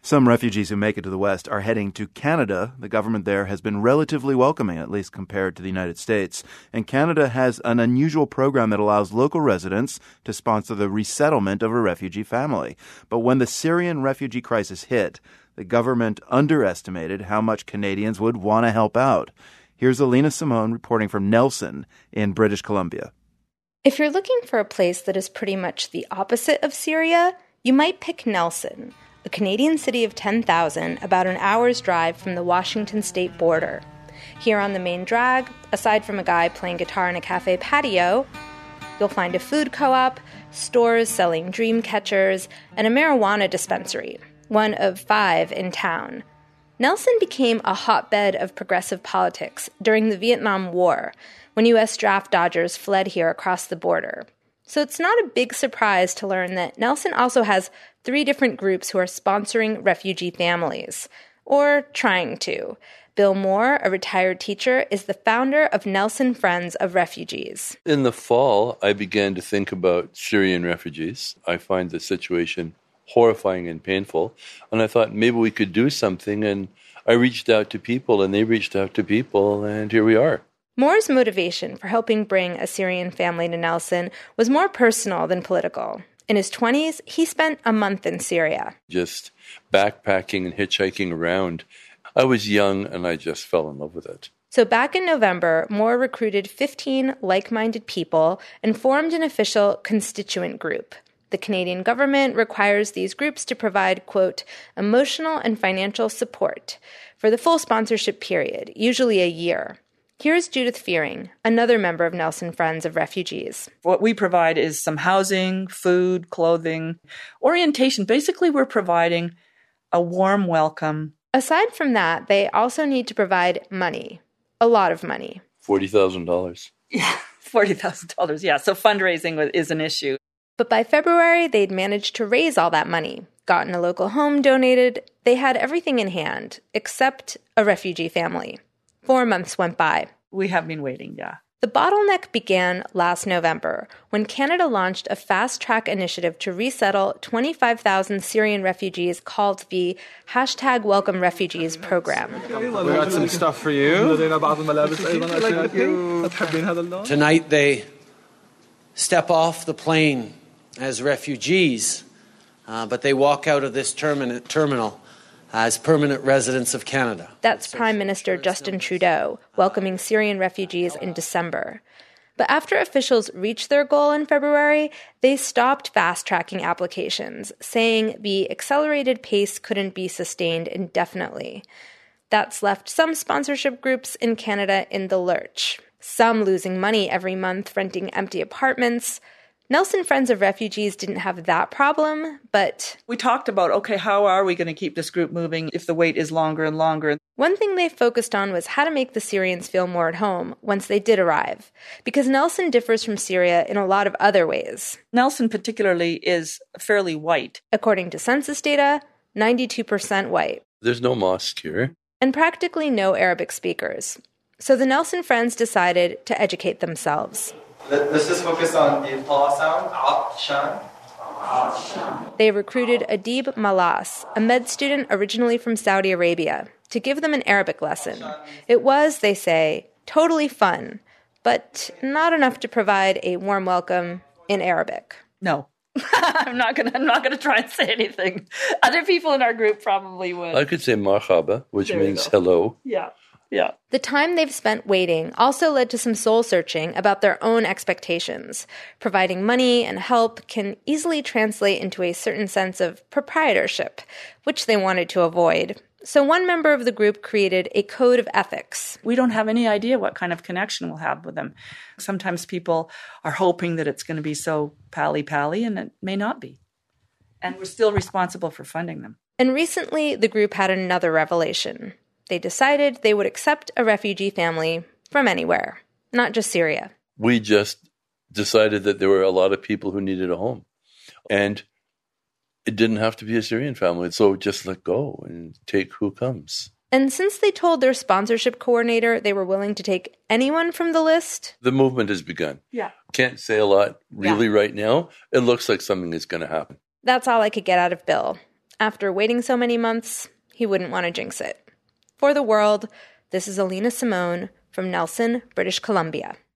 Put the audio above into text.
Some refugees who make it to the West are heading to Canada. The government there has been relatively welcoming, at least compared to the United States. And Canada has an unusual program that allows local residents to sponsor the resettlement of a refugee family. But when the Syrian refugee crisis hit, the government underestimated how much Canadians would want to help out. Here's Alina Simone reporting from Nelson in British Columbia. If you're looking for a place that is pretty much the opposite of Syria, you might pick Nelson, a Canadian city of 10,000, about an hour's drive from the Washington state border. Here on the main drag, aside from a guy playing guitar in a cafe patio, you'll find a food co-op, stores selling dream catchers, and a marijuana dispensary, one of 5 in town. Nelson became a hotbed of progressive politics during the Vietnam War, when U.S. draft dodgers fled here across the border. So it's not a big surprise to learn that Nelson also has 3 different groups who are sponsoring refugee families, or trying to. Bill Moore, a retired teacher, is the founder of Nelson Friends of Refugees. In the fall, I began to think about Syrian refugees. I find the situation horrifying and painful, and I thought maybe we could do something, and I reached out to people, and they reached out to people, and here we are. Moore's motivation for helping bring a Syrian family to Nelson was more personal than political. In his 20s, he spent a month in Syria. Just backpacking and hitchhiking around. I was young, and I just fell in love with it. So back in November, Moore recruited 15 like-minded people and formed an official constituent group. The Canadian government requires these groups to provide, quote, emotional and financial support for the full sponsorship period, usually a year. Here's Judith Fearing, another member of Nelson Friends of Refugees. What we provide is some housing, food, clothing, orientation. Basically, we're providing a warm welcome. Aside from that, they also need to provide money, a lot of money. $40,000. Yeah, $40,000. Yeah, so fundraising is an issue. But by February, they'd managed to raise all that money, gotten a local home donated. They had everything in hand, except a refugee family. 4 months went by. We have been waiting, yeah. The bottleneck began last November when Canada launched a fast-track initiative to resettle 25,000 Syrian refugees called the #WelcomeRefugees program. We got some stuff for you. Tonight they step off the plane as refugees, but they walk out of this terminal as permanent residents of Canada. That's Prime Minister Justin Trudeau welcoming Syrian refugees in December. But after officials reached their goal in February, they stopped fast-tracking applications, saying the accelerated pace couldn't be sustained indefinitely. That's left some sponsorship groups in Canada in the lurch, some losing money every month renting empty apartments. Nelson Friends of Refugees didn't have that problem, but we talked about, okay, how are we going to keep this group moving if the wait is longer and longer? One thing they focused on was how to make the Syrians feel more at home once they did arrive, because Nelson differs from Syria in a lot of other ways. Nelson particularly is fairly white. According to census data, 92% white. There's no mosque here. And practically no Arabic speakers. So the Nelson Friends decided to educate themselves. Let's just focus on the pa sound, shan. They recruited Adib Malas, a med student originally from Saudi Arabia, to give them an Arabic lesson. It was, they say, totally fun, but not enough to provide a warm welcome in Arabic. No. I'm not gonna try and say anything. Other people in our group probably would. I could say marhaba, which means hello. Yeah. Yeah. The time they've spent waiting also led to some soul-searching about their own expectations. Providing money and help can easily translate into a certain sense of proprietorship, which they wanted to avoid. So one member of the group created a code of ethics. We don't have any idea what kind of connection we'll have with them. Sometimes people are hoping that it's going to be so pally-pally, and it may not be. And we're still responsible for funding them. And recently, the group had another revelation. They decided they would accept a refugee family from anywhere, not just Syria. We just decided that there were a lot of people who needed a home. And it didn't have to be a Syrian family. So just let go and take who comes. And since they told their sponsorship coordinator they were willing to take anyone from the list, the movement has begun. Yeah. Can't say a lot really right now. It looks like something is going to happen. That's all I could get out of Bill. After waiting so many months, he wouldn't want to jinx it. For The World, this is Alina Simone from Nelson, British Columbia.